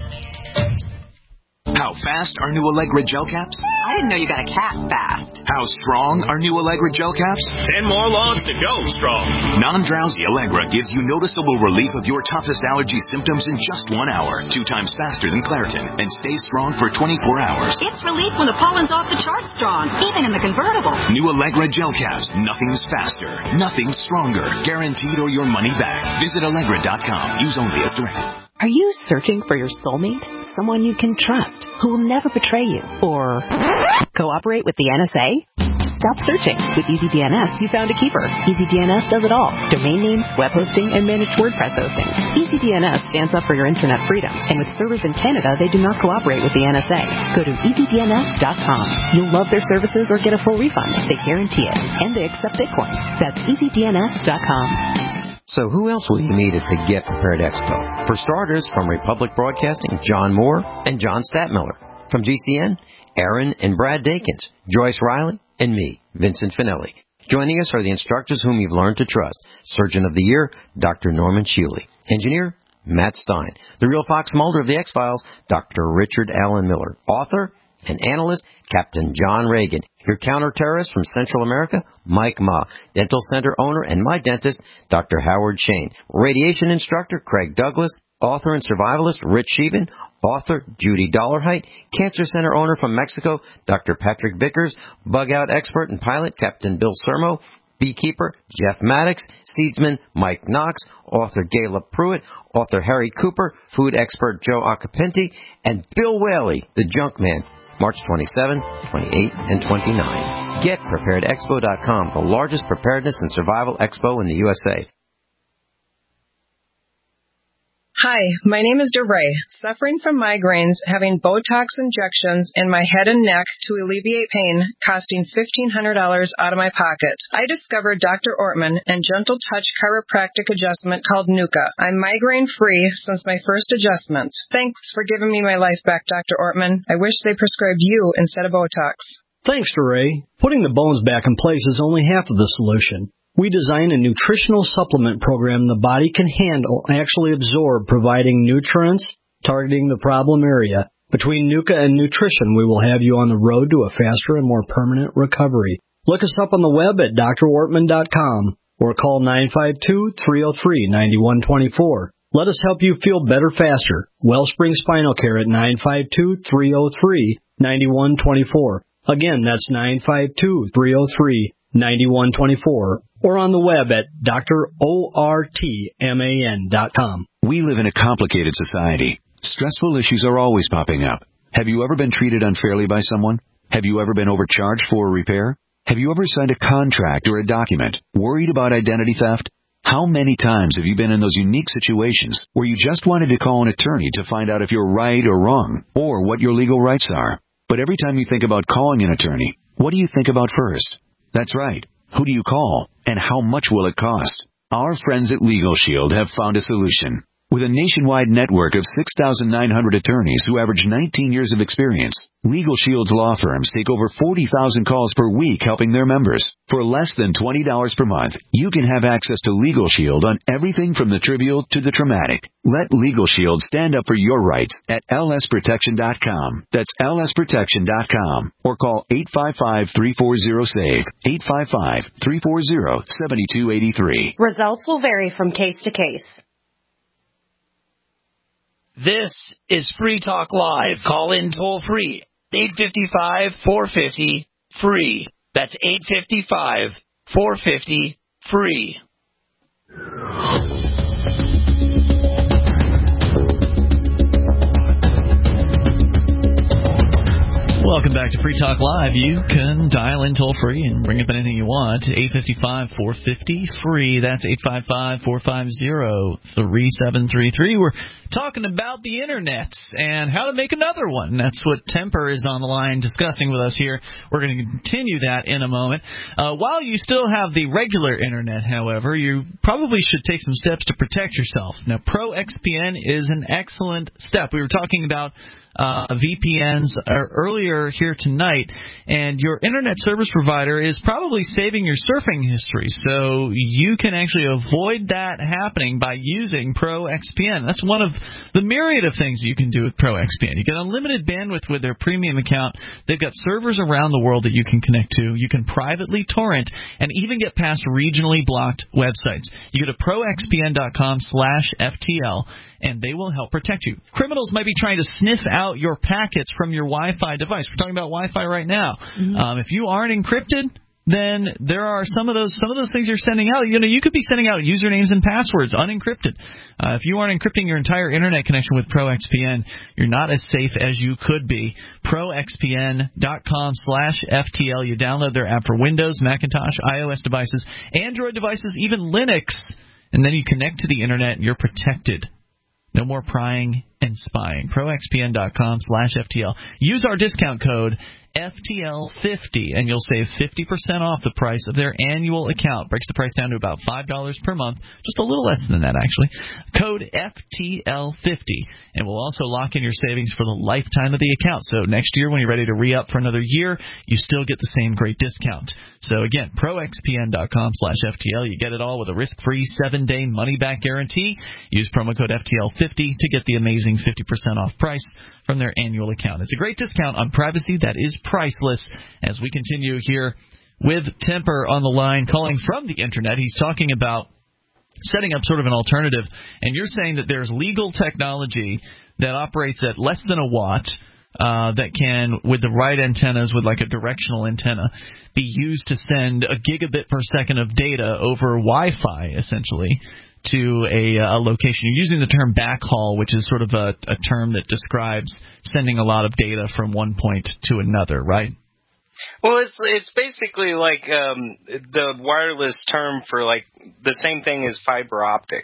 How fast are new Allegra gel caps? I didn't know you got a cat fast. How strong are new Allegra gel caps? 10 more logs to go strong. Non-drowsy Allegra gives you noticeable relief of your toughest allergy symptoms in just 1 hour, 2 times faster than Claritin, and stays strong for 24 hours. It's relief when the pollen's off the charts strong, even in the convertible. New Allegra gel caps. Nothing's faster, nothing's stronger. Guaranteed or your money back. Visit Allegra.com. Use only as directed. Are you searching for your soulmate? Someone you can trust, who will never betray you, or cooperate with the NSA? Stop searching. With EasyDNS, you found a keeper. EasyDNS does it all. Domain names, web hosting, and managed WordPress hosting. EasyDNS stands up for your internet freedom, and with servers in Canada, they do not cooperate with the NSA. Go to EasyDNS.com. You'll love their services or get a full refund. They guarantee it, and they accept Bitcoin. That's EasyDNS.com. So who else will you meet at the Get Prepared Expo? For starters, from Republic Broadcasting, John Moore and John Statmiller. From GCN, Aaron and Brad Dakins, Joyce Riley, and me, Vincent Finelli. Joining us are the instructors whom you've learned to trust. Surgeon of the Year, Dr. Norman Shealy. Engineer, Matt Stein. The real Fox Mulder of the X-Files, Dr. Richard Allen Miller. Author and analyst, Captain John Reagan. Your counter-terrorist from Central America, Mike Ma. Dental center owner and my dentist, Dr. Howard Shane. Radiation instructor, Craig Douglas. Author and survivalist, Rich Sheevan. Author, Judy Dollarhite. Cancer center owner from Mexico, Dr. Patrick Vickers. Bug-out expert and pilot, Captain Bill Sermo. Beekeeper, Jeff Maddox. Seedsman, Mike Knox. Author, Gayla Pruitt. Author, Harry Cooper. Food expert, Joe Acapenti. And Bill Whaley, the junk man. March 27, 28, and 29. GetPreparedExpo.com, the largest preparedness and survival expo in the USA. Hi, my name is DeRay, suffering from migraines, having Botox injections in my head and neck to alleviate pain, costing $1,500 out of my pocket. I discovered Dr. Ortman and Gentle Touch chiropractic adjustment called Nuka. I'm migraine-free since my first adjustment. Thanks for giving me my life back, Dr. Ortman. I wish they prescribed you instead of Botox. Thanks, DeRay. Putting the bones back in place is only half of the solution. We design a nutritional supplement program the body can handle and actually absorb, providing nutrients, targeting the problem area. Between Nuka and nutrition, we will have you on the road to a faster and more permanent recovery. Look us up on the web at drortman.com or call 952-303-9124. Let us help you feel better faster. Wellspring Spinal Care at 952-303-9124. Again, that's 952-303-9124. Or on the web at drortman.com. We live in a complicated society. Stressful issues are always popping up. Have you ever been treated unfairly by someone? Have you ever been overcharged for a repair? Have you ever signed a contract or a document? Worried about identity theft? How many times have you been in those unique situations where you just wanted to call an attorney to find out if you're right or wrong, or what your legal rights are? But every time you think about calling an attorney, what do you think about first? That's right. Who do you call, and how much will it cost? Our friends at Legal Shield have found a solution. With a nationwide network of 6,900 attorneys who average 19 years of experience, Legal Shield's law firms take over 40,000 calls per week helping their members. For less than $20 per month, you can have access to Legal Shield on everything from the trivial to the traumatic. Let Legal Shield stand up for your rights at lsprotection.com. That's lsprotection.com. Or call 855-340-SAVE, 855-340-7283. Results will vary from case to case. This is Free Talk Live. Call in toll free. 855-450-FREE. That's 855-450-FREE. Welcome back to Free Talk Live. You can dial in toll-free and bring up anything you want. 855-450-FREE. That's 855-450-3733. We're talking about the Internet and how to make another one. That's what Temper is on the line discussing with us here. We're going to continue that in a moment. While you still have the regular Internet, however, you probably should take some steps to protect yourself. Now, ProXPN is an excellent step. We were talking about VPNs earlier here tonight, and your internet service provider is probably saving your surfing history, so you can actually avoid that happening by using ProXPN. That's one of the myriad of things you can do with ProXPN. You get unlimited bandwidth with their premium account. They've got servers around the world that you can connect to. You can privately torrent and even get past regionally blocked websites. You go to proxpn.com/FTL, and they will help protect you. Criminals might be trying to sniff out your packets from your Wi-Fi device. We're talking about Wi-Fi right now. Mm-hmm. If you aren't encrypted, then there are some of those things you're sending out. You know, you could be sending out usernames and passwords unencrypted. If you aren't encrypting your entire internet connection with ProXPN, you're not as safe as you could be. ProXPN.com/FTL. You download their app for Windows, Macintosh, iOS devices, Android devices, even Linux, and then you connect to the internet and you're protected. No more prying and spying. ProXPN.com/FTL. Use our discount code FTL50, and you'll save 50% off the price of their annual account. Breaks the price down to about $5 per month, just a little less than that, actually. Code FTL50, and we'll also lock in your savings for the lifetime of the account. So next year, when you're ready to re-up for another year, you still get the same great discount. So again, ProXPN.com/FTL. You get it all with a risk-free 7-day money-back guarantee. Use promo code FTL50 to get the amazing 50% off price from their annual account. It's a great discount on privacy that is priceless. As we continue here with Temper on the line, calling from the internet, he's talking about setting up sort of an alternative, and you're saying that there's legal technology that operates at less than a watt that can, with the right antennas, with like a directional antenna, be used to send a gigabit per second of data over Wi-Fi, essentially, to a location. You're using the term backhaul, which is sort of a term that describes sending a lot of data from one point to another, right? Well, it's basically like the wireless term for like the same thing as fiber optic.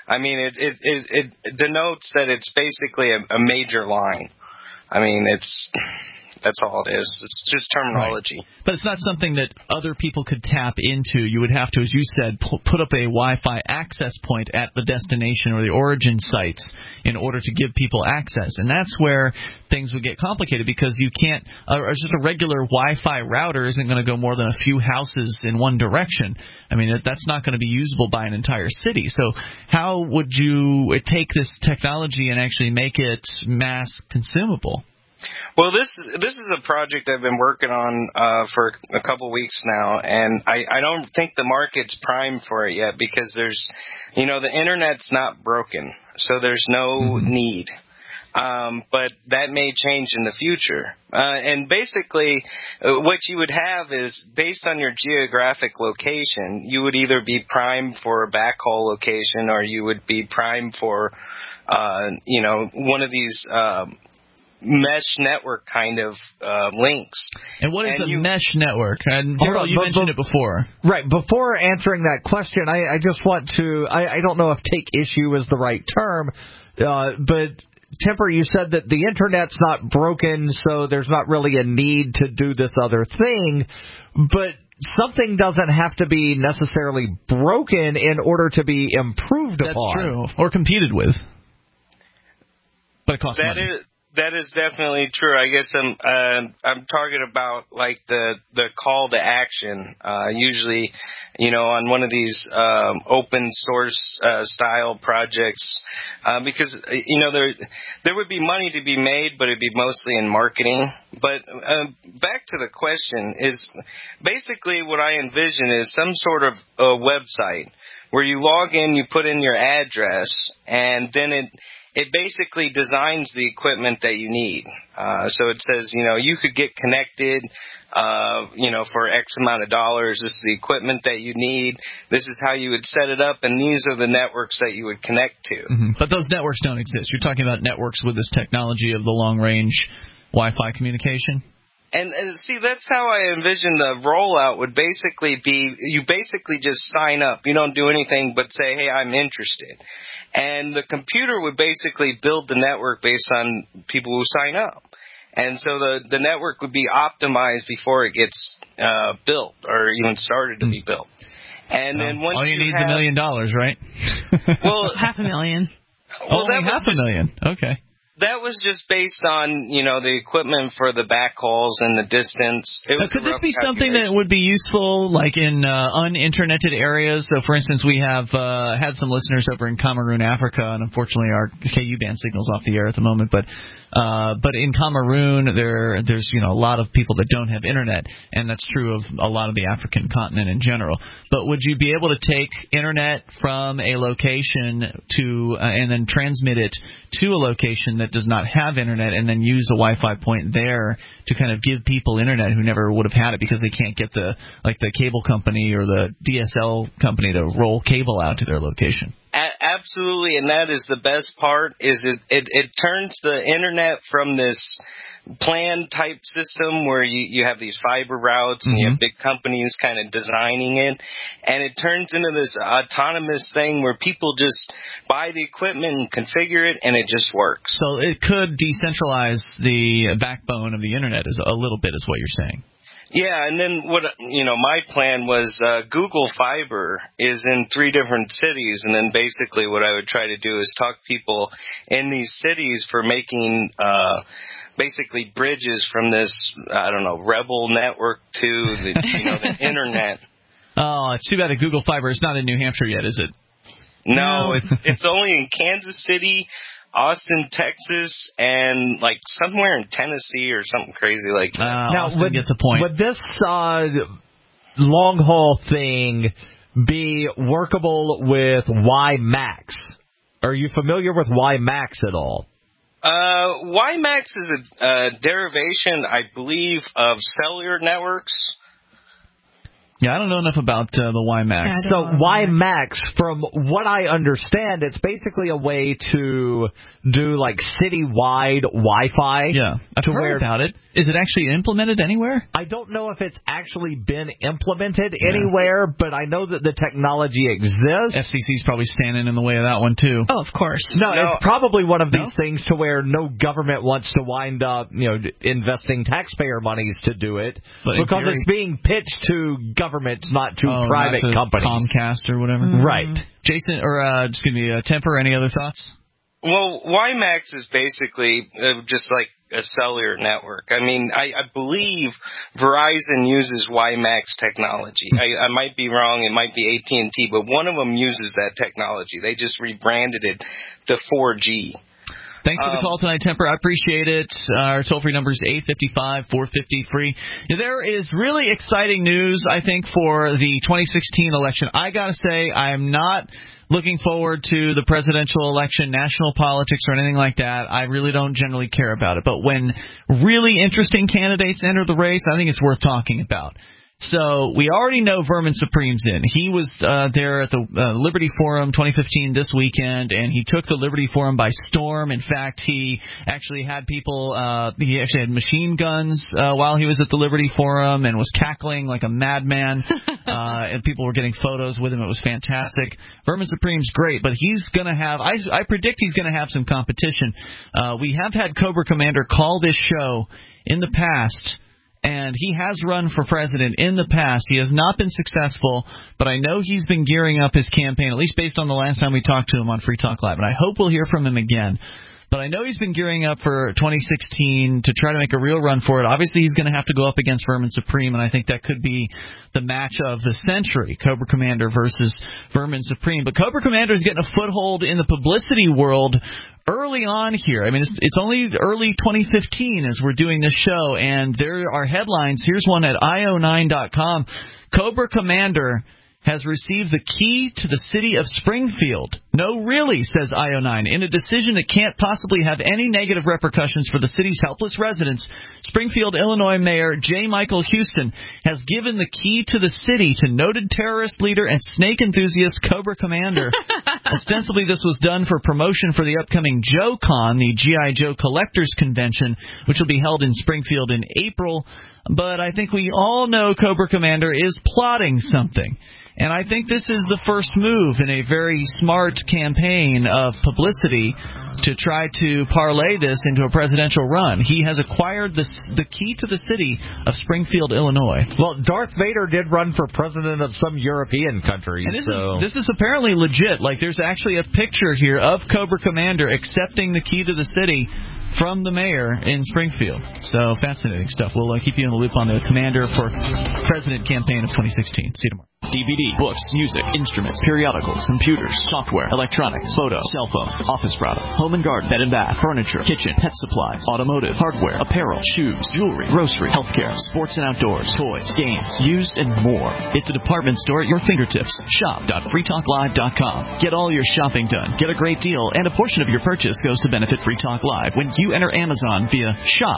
I mean, it denotes that it's basically a major line. I mean, that's all it is. It's just terminology. Right. But it's not something that other people could tap into. You would have to, as you said, put up a Wi-Fi access point at the destination or the origin sites in order to give people access. And that's where things would get complicated because you can't just a regular Wi-Fi router isn't going to go more than a few houses in one direction. I mean, that's not going to be usable by an entire city. So how would you take this technology and actually make it mass consumable? Well, this is a project I've been working on for a couple weeks now, and I don't think the market's primed for it yet because there's, the internet's not broken, so there's no need. But that may change in the future. And basically, what you would have is, based on your geographic location, you would either be primed for a backhaul location or you would be primed for, one of these mesh network kind of links. And what is the mesh network? And Gerald, you mentioned it before. Right. Before answering that question, I just want to, I don't know if take issue is the right term, but Temper, you said that the Internet's not broken, so there's not really a need to do this other thing, but something doesn't have to be necessarily broken in order to be improved upon. That's true. Or competed with. But it costs money. That is definitely true. I guess I'm talking about like the call to action. Usually, on one of these open source style projects, because there would be money to be made, but it'd be mostly in marketing. But back to the question is basically what I envision is some sort of a website where you log in, you put in your address, and then it basically designs the equipment that you need. So it says, you could get connected, for X amount of dollars. This is the equipment that you need. This is how you would set it up, and these are the networks that you would connect to. Mm-hmm. But those networks don't exist. You're talking about networks with this technology of the long-range Wi-Fi communication? And see, that's how I envision the rollout would basically be, you basically just sign up. You don't do anything but say, hey, I'm interested. And the computer would basically build the network based on people who sign up. And so the network would be optimized before it gets built or even started to be built. And then once all you need is $1 million, right? Well, $500,000. Well, only $500,000. Okay. That was just based on, the equipment for the backhauls and the distance. Could this be something that would be useful, like in uninterneted areas? So, for instance, we have had some listeners over in Cameroon, Africa, and unfortunately our KU band signal's off the air at the moment. But in Cameroon, there's a lot of people that don't have internet, and that's true of a lot of the African continent in general. But would you be able to take internet from a location to and then transmit it to a location that does not have internet, and then use a Wi-Fi point there to kind of give people internet who never would have had it because they can't get the cable company or the DSL company to roll cable out to their location? Absolutely, and that is the best part. Is it turns the internet from this planned type system where you have these fiber routes and you have big companies kind of designing it, and it turns into this autonomous thing where people just buy the equipment and configure it, and it just works. So it could decentralize the backbone of the internet a little bit, is what you're saying. Yeah, and then what my plan was Google Fiber is in 3 different cities, and then basically what I would try to do is talk people in these cities for making basically bridges from this, Rebel network to the internet. Oh, it's too bad that Google Fiber is not in New Hampshire yet, is it? No, it's only in Kansas City, Austin, Texas, and somewhere in Tennessee or something crazy like that. Now, Austin gets a point. Would this long haul thing be workable with WiMAX? Are you familiar with WiMAX at all? WiMAX is a derivation, I believe, of cellular networks. Yeah, I don't know enough about the WiMAX. So WiMAX, from what I understand, it's basically a way to do like citywide Wi-Fi. Yeah, I've heard about it. Is it actually implemented anywhere? I don't know if it's actually been implemented anywhere, but I know that the technology exists. FCC's probably standing in the way of that one too. Oh, of course. No, it's probably one of these things to where no government wants to wind up, investing taxpayer monies to do it, but because it's being pitched to governments, not to private not to companies. Comcast or whatever. Right. Jason, or just give me a Temper. Any other thoughts? Well, WiMAX is basically just like a cellular network. I mean, I believe Verizon uses WiMAX technology. I might be wrong. It might be AT&T, but one of them uses that technology. They just rebranded it to 4G. Thanks for the call tonight, Temper. I appreciate it. Our toll-free number is 855-450-FREE. There is really exciting news, I think, for the 2016 election. I got to say, I am not looking forward to the presidential election, national politics, or anything like that. I really don't generally care about it. But when really interesting candidates enter the race, I think it's worth talking about. So we already know Vermin Supreme's in. He was there at the Liberty Forum 2015 this weekend, and he took the Liberty Forum by storm. In fact, he actually had he actually had machine guns while he was at the Liberty Forum and was cackling like a madman, and people were getting photos with him. It was fantastic. Vermin Supreme's great, but he's going to have, I predict he's going to have some competition. We have had Cobra Commander call this show in the past, and he has run for president in the past. He has not been successful, but I know he's been gearing up his campaign, at least based on the last time we talked to him on Free Talk Live, and I hope we'll hear from him again. But I know he's been gearing up for 2016 to try to make a real run for it. Obviously, he's going to have to go up against Vermin Supreme, and I think that could be the match of the century, Cobra Commander versus Vermin Supreme. But Cobra Commander is getting a foothold in the publicity world early on here. I mean, it's only early 2015 as we're doing this show, and there are headlines. Here's one at io9.com. Cobra Commander has received the key to the city of Springfield. No, really, says IO9. In a decision that can't possibly have any negative repercussions for the city's helpless residents, Springfield, Illinois Mayor J. Michael Houston has given the key to the city to noted terrorist leader and snake enthusiast Cobra Commander. Ostensibly, this was done for promotion for the upcoming JoeCon, the G.I. Joe Collectors Convention, which will be held in Springfield in April. But I think we all know Cobra Commander is plotting something. And I think this is the first move in a very smart campaign of publicity to try to parlay this into a presidential run. He has acquired the key to the city of Springfield, Illinois. Well, Darth Vader did run for president of some European countries. And this is apparently legit. Like, there's actually a picture here of Cobra Commander accepting the key to the city from the mayor in Springfield. So, fascinating stuff. We'll keep you in the loop on the Commander for President campaign of 2016. See you tomorrow. DVD, books, music, instruments, periodicals, computers, software, electronics, photo, cell phone, office products, home and garden, bed and bath, furniture, kitchen, pet supplies, automotive, hardware, apparel, shoes, jewelry, grocery, healthcare, sports and outdoors, toys, games, used, and more. It's a department store at your fingertips. Shop.freetalklive.com. Get all your shopping done. Get a great deal, and a portion of your purchase goes to benefit Free Talk Live when you enter Amazon via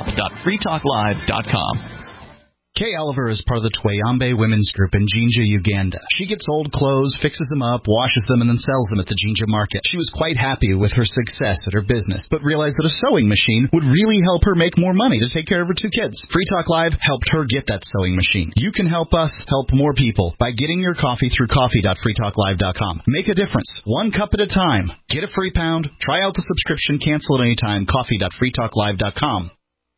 shop.freetalklive.com. Kay Oliver is part of the Twayambe Women's Group in Jinja, Uganda. She gets old clothes, fixes them up, washes them, and then sells them at the Jinja market. She was quite happy with her success at her business, but realized that a sewing machine would really help her make more money to take care of her 2 kids. Free Talk Live helped her get that sewing machine. You can help us help more people by getting your coffee through coffee.freetalklive.com. Make a difference, 1 cup at a time. Get a free pound, try out the subscription, cancel at any time, coffee.freetalklive.com.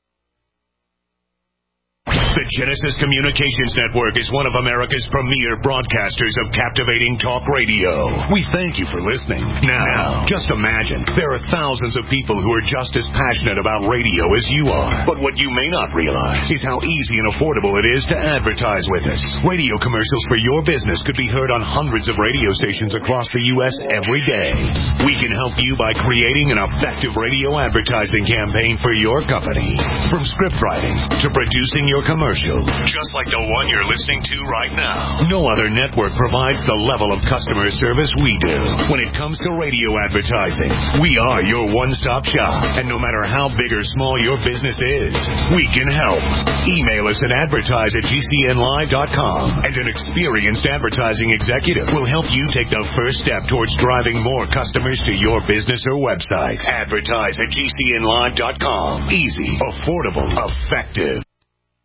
The Genesis Communications Network is one of America's premier broadcasters of captivating talk radio. We thank you for listening. Now, just imagine, there are thousands of people who are just as passionate about radio as you are. But what you may not realize is how easy and affordable it is to advertise with us. Radio commercials for your business could be heard on hundreds of radio stations across the U.S. every day. We can help you by creating an effective radio advertising campaign for your company. From script writing to producing your commercial, commercial, just like the one you're listening to right now. No other network provides the level of customer service we do. When it comes to radio advertising, we are your one-stop shop. And no matter how big or small your business is, we can help. Email us at advertise@gcnlive.com, and an experienced advertising executive will help you take the first step towards driving more customers to your business or website. Advertise at gcnlive.com. Easy, affordable, effective.